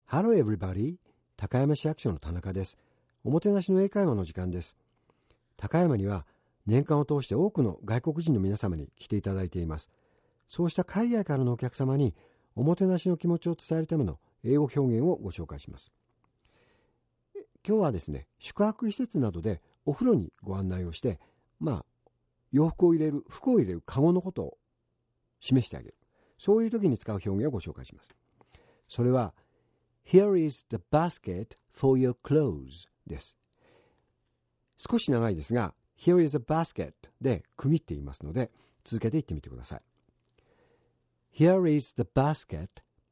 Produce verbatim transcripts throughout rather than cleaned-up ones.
Hello everybody. 高山市役所の田中です。おもてなしの英会話の時間です。高山には年間を通して多くの外国人の皆様に来ていただいています。そうした海外からのお客様におもてなしの気持ちを伝えるための英語表現をご紹介します。今日はですね、宿泊施設などでお風呂にご案内をして、まあ、洋服を入れる、服を入れるカゴのことを示してあげる。そういう時に使う表現をご紹介します。それは、Here is the basket for your clothes です。少し長いですが、Here is a basket で区切っていますので、続けて言ってみてください。Here is the basket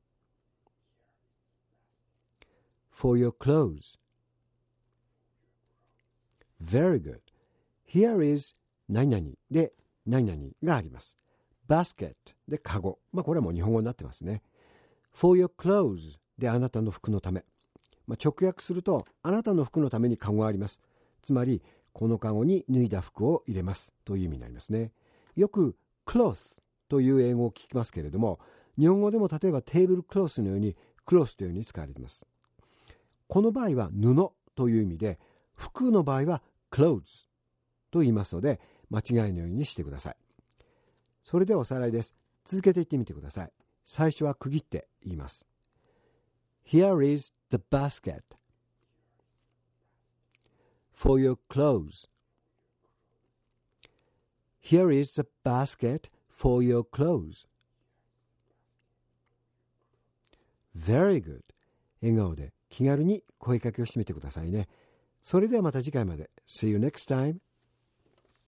for your clothes. Very good. Here is 何々で何々があります。basket でカゴ。まあこれはもう日本語になってますね。for your clothes であなたの服のため。まあ、直訳するとあなたの服のためにカゴがあります。つまりこのカゴに脱いだ服を入れますという意味になりますね。よく cloth という英語を聞きますけれども、日本語でも例えばテーブルクロスのようにクロスというように使われています。この場合は布という意味で、服の場合は clothes と言いますので、間違いのようにしてください。それではおさらいです。続けて言ってみてください。最初は区切って言います。Here is the basket for your clothes. Here is the basket for your clothes. Very good. 笑顔で気軽に声かけをしてみてくださいね。それではまた次回まで。See you next time.